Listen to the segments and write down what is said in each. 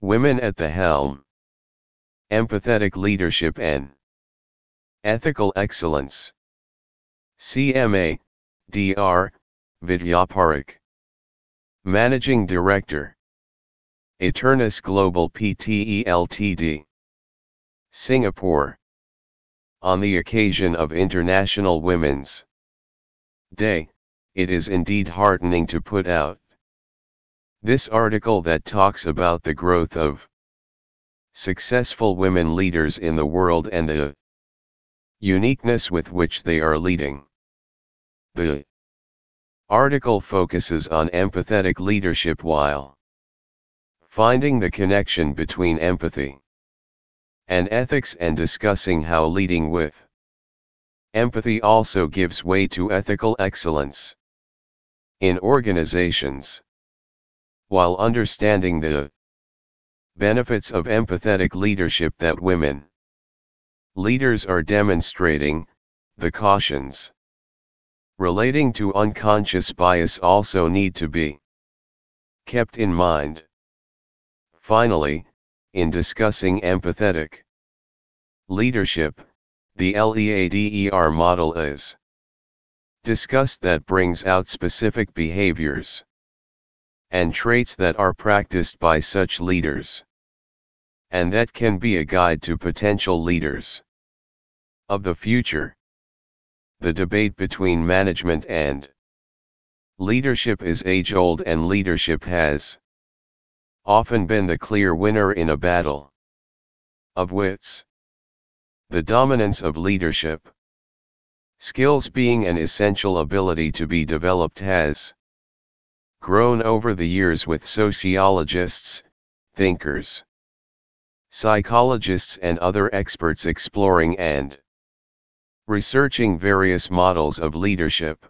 Women at the helm. Empathetic leadership and ethical excellence. CMA, Dr. Vidya Parekh. Managing Director. Eternus Global Pte Ltd. Singapore. On the occasion of International Women's Day, it is indeed heartening to put out this article that talks about the growth of successful women leaders in the world and the uniqueness with which they are leading. The article focuses on empathetic leadership while finding the connection between empathy and ethics and discussing how leading with empathy also gives way to ethical excellence in organizations. While understanding the benefits of empathetic leadership that women leaders are demonstrating, the cautions relating to unconscious bias also need to be kept in mind. Finally, in discussing empathetic leadership, the LEADER model is discussed that brings out specific behaviors and traits that are practiced by such leaders, and that can be a guide to potential leaders of the future. The debate between management and leadership is age-old, and leadership has often been the clear winner in a battle of wits. The dominance of leadership skills being an essential ability to be developed has grown over the years, with sociologists, thinkers, psychologists and other experts exploring and researching various models of leadership.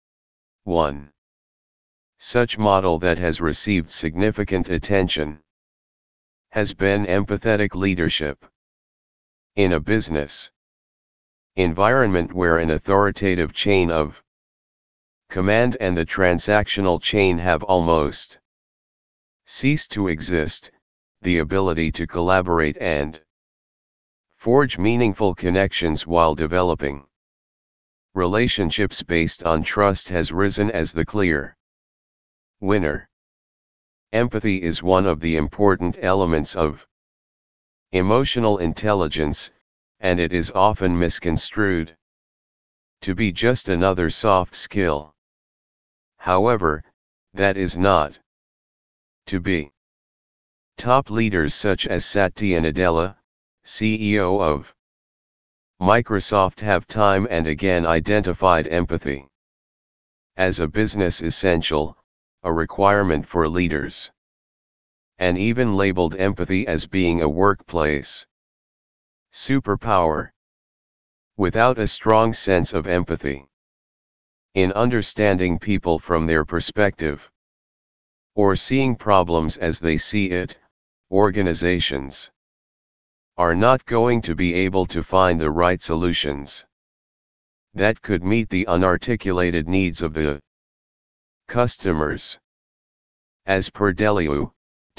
1. Such model that has received significant attention has been empathetic leadership. In a business environment where an authoritative chain of command and the transactional chain have almost ceased to exist, the ability to collaborate and forge meaningful connections while developing relationships based on trust has risen as the clear winner. Empathy is one of the important elements of emotional intelligence, and it is often misconstrued to be just another soft skill. However, that is not to be. Top leaders such as Satya Nadella, CEO of Microsoft, have time and again identified empathy as a business essential, a requirement for leaders, and even labeled empathy as being a workplace superpower. Without a strong sense of empathy in understanding people from their perspective, or seeing problems as they see it, organizations are not going to be able to find the right solutions that could meet the unarticulated needs of the customers. As per Deliu,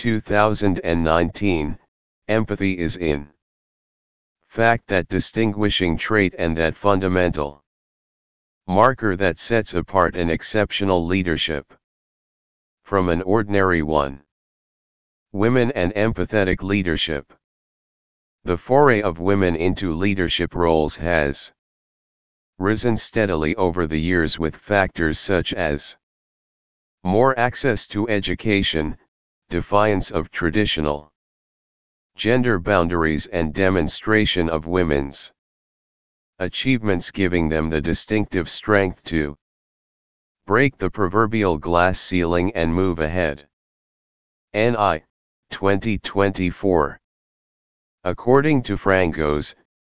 2019, empathy is in fact that distinguishing trait and that fundamental marker that sets apart an exceptional leadership from an ordinary one. Women and empathetic leadership. The foray of women into leadership roles has risen steadily over the years, with factors such as more access to education, defiance of traditional gender boundaries, and demonstration of women's achievements giving them the distinctive strength to break the proverbial glass ceiling and move ahead. NI 2024. According to Frangos,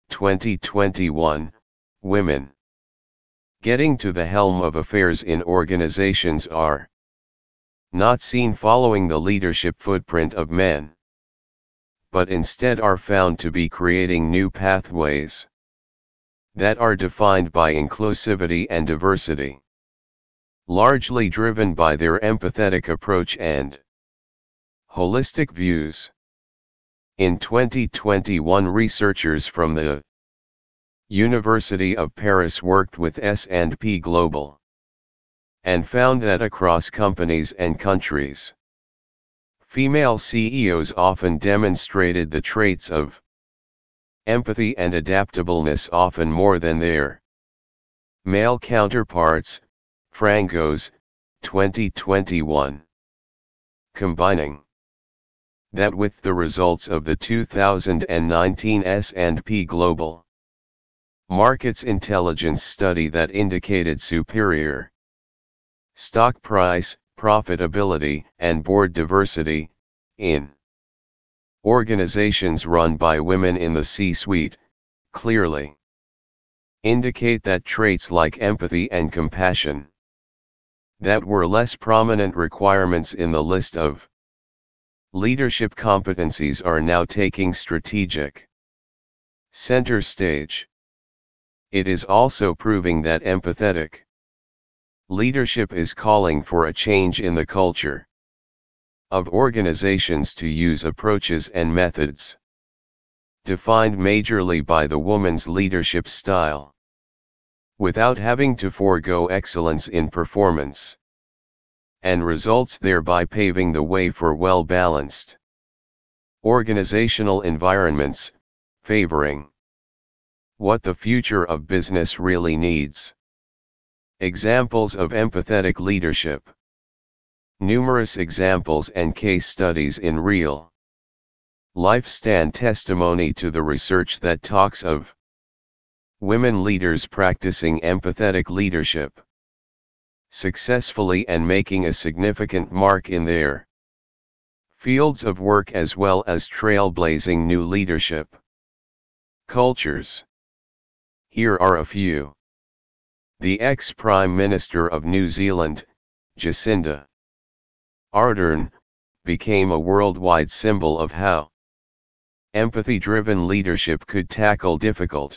2021, women getting to the helm of affairs in organizations are not seen following the leadership footprint of men, but instead are found to be creating new pathways that are defined by inclusivity and diversity, largely driven by their empathetic approach and holistic views. In 2021, researchers from the University of Paris worked with S&P Global and found that across companies and countries, female CEOs often demonstrated the traits of empathy and adaptableness often more than their male counterparts. Frangos, 2021. Combining that with the results of the 2019 S&P Global Markets Intelligence study that indicated superior stock price, profitability, and board diversity in organizations run by women in the C-suite, clearly indicate that traits like empathy and compassion that were less prominent requirements in the list of leadership competencies are now taking strategic center stage. It is also proving that empathetic leadership is calling for a change in the culture of organizations to use approaches and methods defined majorly by the woman's leadership style, without having to forego excellence in performance and results, thereby paving the way for well-balanced organizational environments, favoring what the future of business really needs. Examples of empathetic leadership. Numerous examples and case studies in real life stand testimony to the research that talks of women leaders practicing empathetic leadership successfully and making a significant mark in their fields of work, as well as trailblazing new leadership cultures. Here are a few. The ex-Prime Minister of New Zealand, Jacinda Ardern, became a worldwide symbol of how empathy-driven leadership could tackle difficult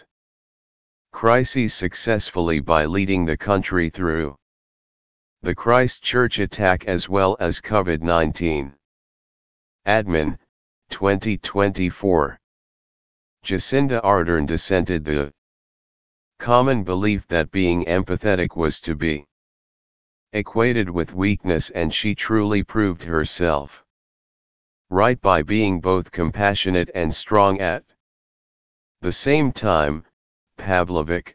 crises successfully by leading the country through the Christchurch attack as well as COVID-19. Admin, 2024. Jacinda Ardern dissented the common belief that being empathetic was to be equated with weakness, and she truly proved herself right by being both compassionate and strong at the same time. Pavlovic,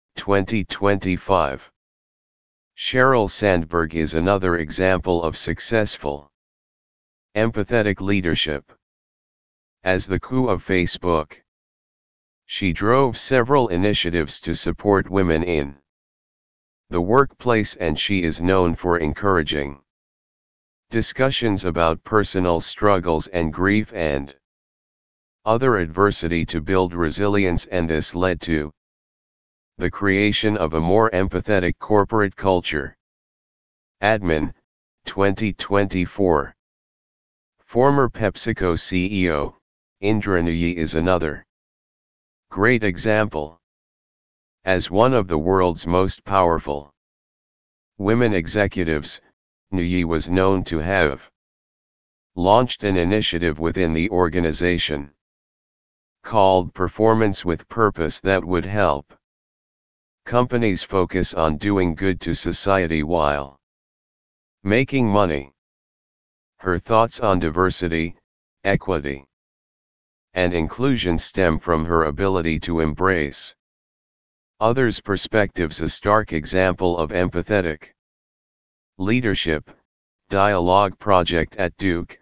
2025. Sheryl Sandberg is another example of successful empathetic leadership. As the CEO of Facebook, she drove several initiatives to support women in the workplace, and she is known for encouraging discussions about personal struggles and grief and other adversity to build resilience, and this led to the creation of a more empathetic corporate culture. Admin, 2024. Former PepsiCo CEO, Indra Nooyi is another great example. As one of the world's most powerful women executives, Nooyi was known to have launched an initiative within the organization called Performance with Purpose that would help companies focus on doing good to society while making money. Her thoughts on diversity, equity, and inclusion stem from her ability to embrace others' perspectives, a stark example of empathetic leadership. Dialogue Project at Duke,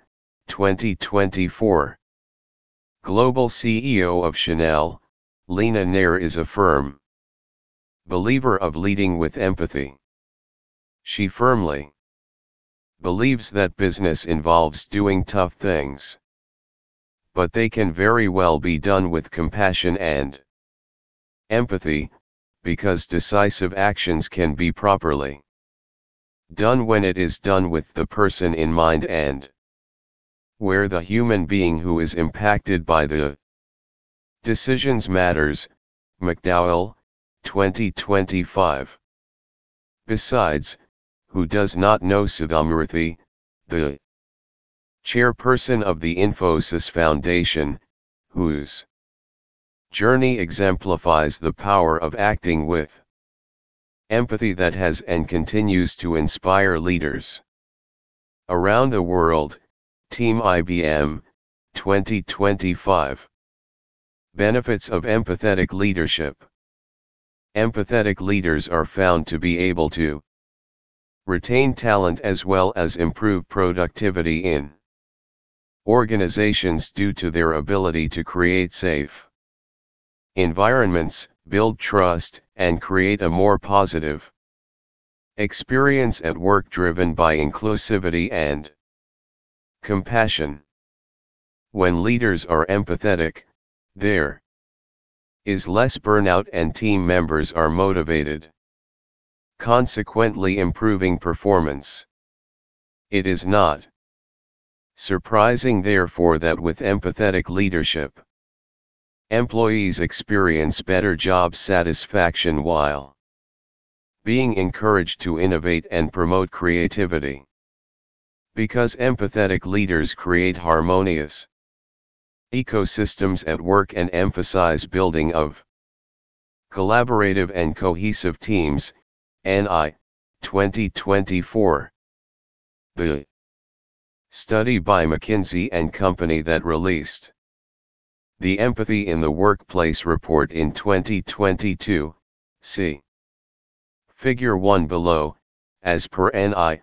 2024. Global CEO of Chanel, Lena Nair is a firm believer of leading with empathy. She firmly believes that business involves doing tough things, but they can very well be done with compassion and empathy, because decisive actions can be properly done when it is done with the person in mind and where the human being who is impacted by the decisions matters. McDowell, 2025. Besides, who does not know Sudhamurthy, the chairperson of the Infosys Foundation, whose journey exemplifies the power of acting with empathy that has and continues to inspire leaders around the world. Team IBM, 2025. Benefits of empathetic leadership. Empathetic leaders are found to be able to retain talent as well as improve productivity in organizations due to their ability to create safe environments, build trust, and create a more positive experience at work driven by inclusivity and compassion. When leaders are empathetic, there is less burnout and team members are motivated, consequently improving performance. It is not surprising therefore that with empathetic leadership, employees experience better job satisfaction while being encouraged to innovate and promote creativity. Because empathetic leaders create harmonious ecosystems at work and emphasize building of collaborative and cohesive teams. NI, 2024. The study by McKinsey & Company that released the Empathy in the Workplace report in 2022, see Figure 1 below, as per NI,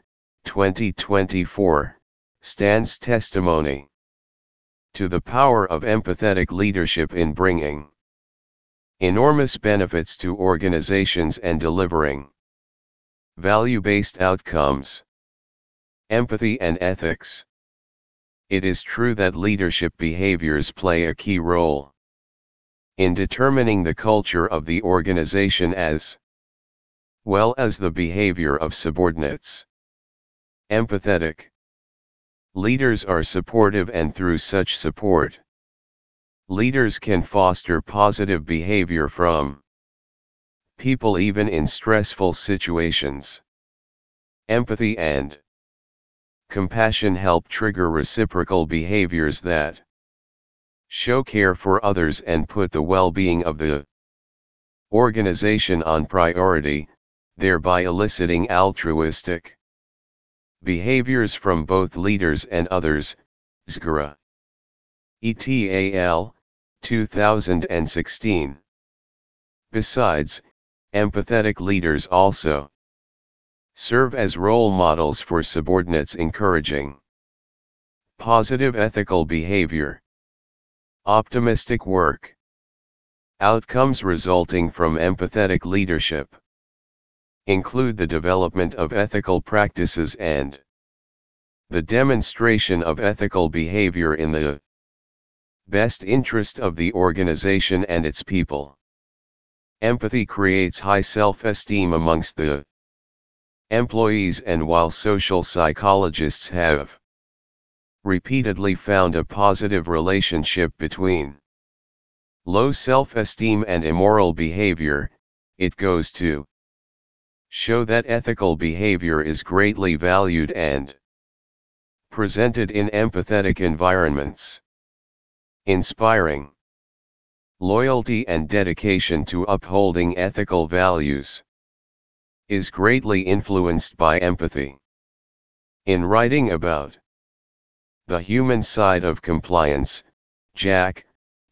2024, stands testimony to the power of empathetic leadership in bringing enormous benefits to organizations and delivering value-based outcomes. Empathy and ethics. It is true that leadership behaviors play a key role in determining the culture of the organization as well as the behavior of subordinates. Empathetic leaders are supportive, and through such support, leaders can foster positive behavior from people even in stressful situations. Empathy and compassion help trigger reciprocal behaviors that show care for others and put the well-being of the organization on priority, thereby eliciting altruistic behaviors from both leaders and others. Zgara et al., 2016. Besides, empathetic leaders also serve as role models for subordinates, encouraging positive ethical behavior. Optimistic work outcomes resulting from empathetic leadership include the development of ethical practices and the demonstration of ethical behavior in the best interest of the organization and its people. Empathy creates high self-esteem amongst the employees, and while social psychologists have repeatedly found a positive relationship between low self-esteem and immoral behavior, it goes to show that ethical behavior is greatly valued and presented in empathetic environments. Inspiring loyalty and dedication to upholding ethical values is greatly influenced by empathy. In writing about the human side of compliance, Jack,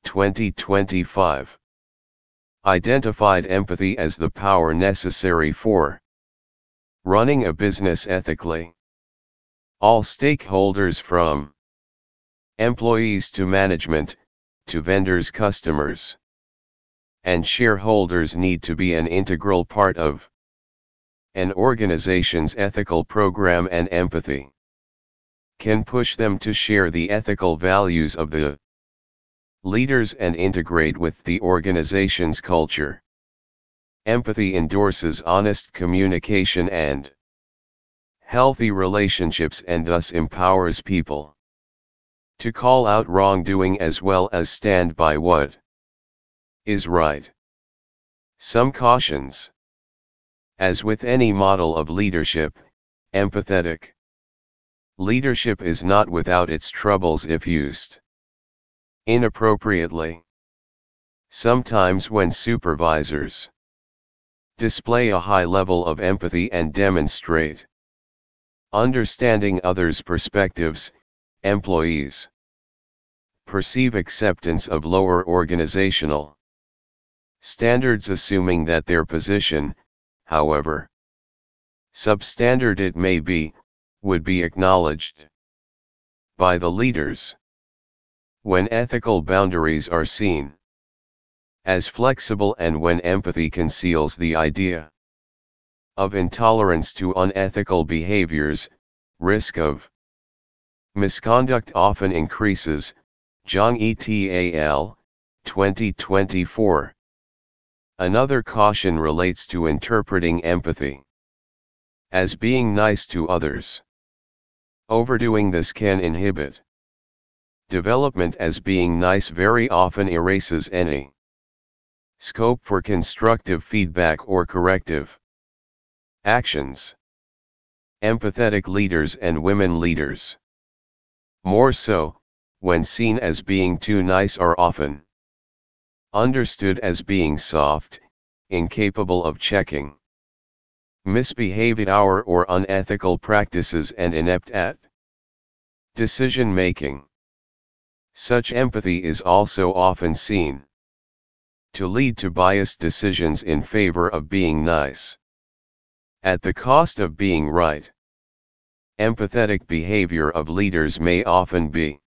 2025, identified empathy as the power necessary for running a business ethically. All stakeholders, from employees to management, to vendors, customers, and shareholders, need to be an integral part of an organization's ethical program, and empathy can push them to share the ethical values of the leaders and integrate with the organization's culture. Empathy endorses honest communication and healthy relationships, and thus empowers people to call out wrongdoing as well as stand by what is right. Some cautions. As with any model of leadership, empathetic Leadership is not without its troubles if used inappropriately. Sometimes when supervisors display a high level of empathy and demonstrate understanding others' perspectives, employees perceive acceptance of lower organizational standards, assuming that their position, however substandard it may be, would be acknowledged by the leaders. When ethical boundaries are seen as flexible and when empathy conceals the idea of intolerance to unethical behaviors, risk of misconduct often increases. Zhang et al., 2024. Another caution relates to interpreting empathy as being nice to others. Overdoing this can inhibit development, as being nice very often erases any scope for constructive feedback or corrective actions. Empathetic leaders and women leaders, more so, when seen as being too nice, are often understood as being soft, incapable of checking misbehavior or unethical practices, and inept at decision making. Such empathy is also often seen to lead to biased decisions in favor of being nice, at the cost of being right. Empathetic behavior of leaders may often be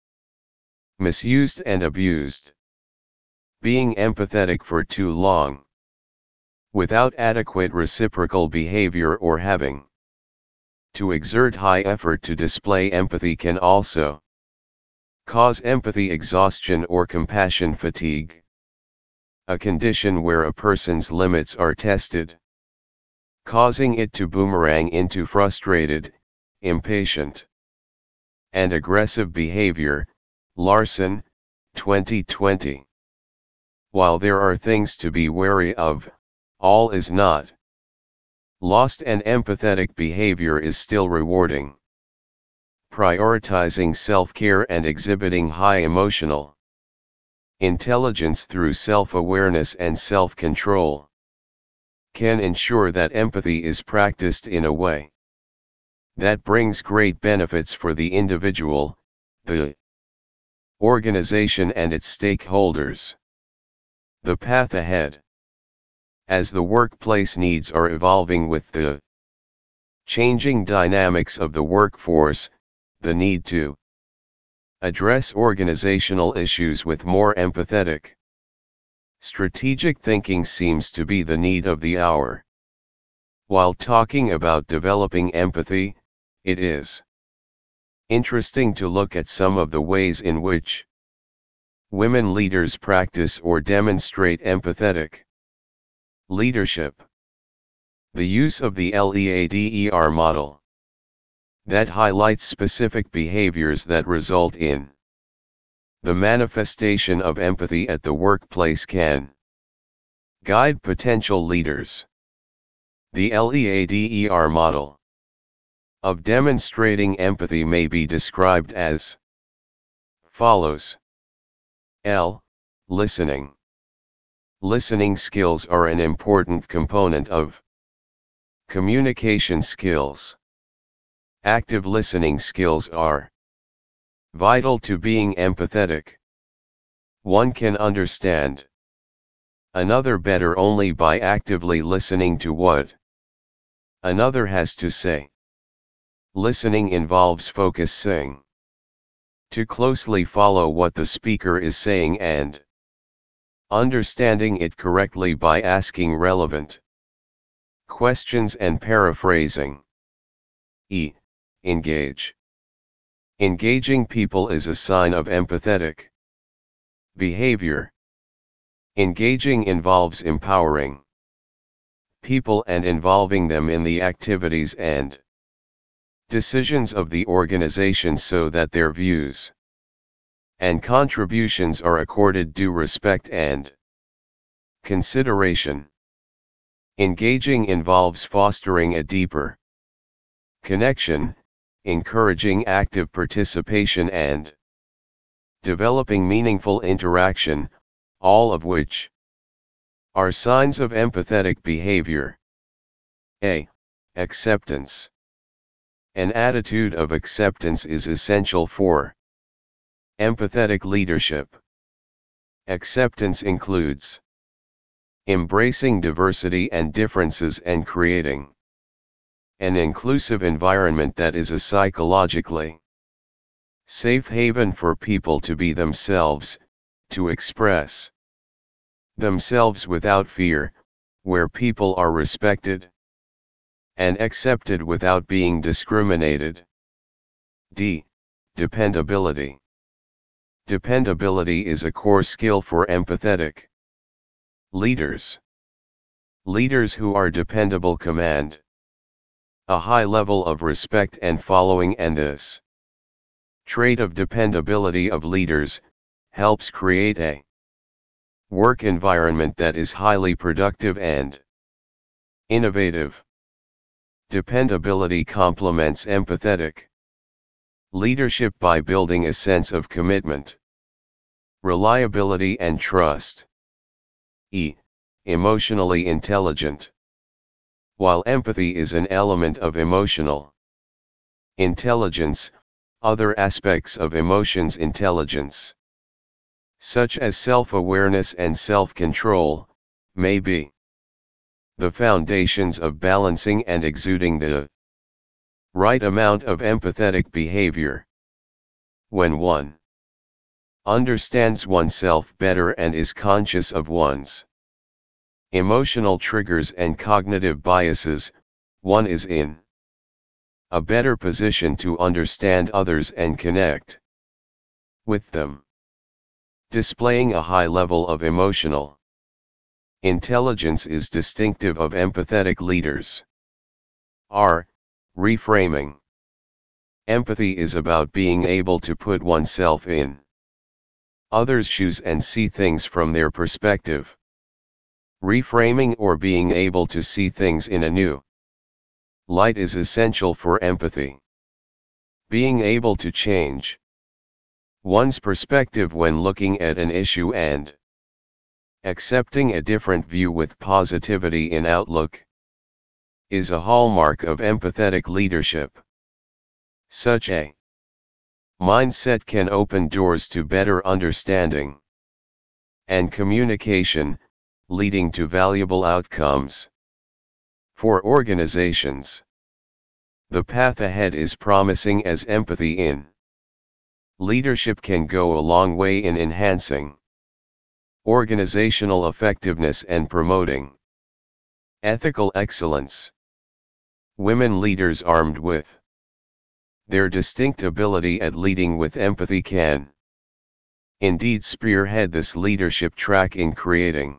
misused and abused. Being empathetic for too long, without adequate reciprocal behavior, or having to exert high effort to display empathy can also cause empathy exhaustion or compassion fatigue, a condition where a person's limits are tested, causing it to boomerang into frustrated, impatient, and aggressive behavior. Larson, 2020. While there are things to be wary of, all is not lost, and empathetic behavior is still rewarding. Prioritizing self-care and exhibiting high emotional intelligence through self-awareness and self-control can ensure that empathy is practiced in a way that brings great benefits for the individual, the organization, and its stakeholders. The path ahead. As the workplace needs are evolving with the changing dynamics of the workforce, the need to address organizational issues with more empathetic strategic thinking seems to be the need of the hour. While talking about developing empathy, it is interesting to look at some of the ways in which women leaders practice or demonstrate empathetic leadership. The use of the LEADER model that highlights specific behaviors that result in the manifestation of empathy at the workplace can guide potential leaders. The LEADER model of demonstrating empathy may be described as follows. L. Listening. Listening skills are an important component of communication skills. Active listening skills are vital to being empathetic. One can understand another better only by actively listening to what another has to say. Listening involves focusing to closely follow what the speaker is saying and understanding it correctly by asking relevant questions and paraphrasing. E. Engage. Engaging people is a sign of empathetic behavior. Engaging involves empowering people and involving them in the activities and decisions of the organization so that their views and contributions are accorded due respect and consideration. Engaging involves fostering a deeper connection, encouraging active participation and developing meaningful interaction, all of which are signs of empathetic behavior. A. Acceptance. An attitude of acceptance is essential for empathetic leadership. Acceptance includes embracing diversity and differences and creating an inclusive environment that is a psychologically safe haven for people to be themselves, to express themselves without fear, where people are respected and accepted without being discriminated. D. Dependability. Dependability is a core skill for empathetic leaders. Leaders who are dependable command a high level of respect and following, and this trait of dependability of leaders helps create a work environment that is highly productive and innovative. Dependability complements empathetic leadership by building a sense of commitment, reliability and trust. E. Emotionally intelligent. While empathy is an element of emotional intelligence, other aspects of emotions intelligence, such as self-awareness and self-control, may be the foundations of balancing and exuding the right amount of empathetic behavior. When one understands oneself better and is conscious of one's emotional triggers and cognitive biases, one is in a better position to understand others and connect with them. Displaying a high level of emotional intelligence is distinctive of empathetic leaders. R. Reframing. Empathy is about being able to put oneself in others' shoes and see things from their perspective. Reframing, or being able to see things in a new light, is essential for empathy. Being able to change one's perspective when looking at an issue and accepting a different view with positivity in outlook is a hallmark of empathetic leadership. Such a mindset can open doors to better understanding and communication, leading to valuable outcomes for organizations. The path ahead is promising, as empathy in leadership can go a long way in enhancing organizational effectiveness and promoting ethical excellence. Women leaders armed with their distinct ability at leading with empathy can indeed spearhead this leadership track in creating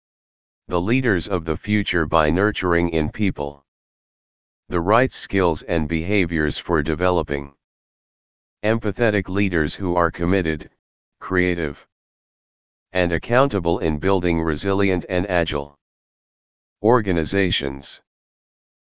the leaders of the future by nurturing in people the right skills and behaviors for developing empathetic leaders who are committed, creative, and accountable in building resilient and agile organizations.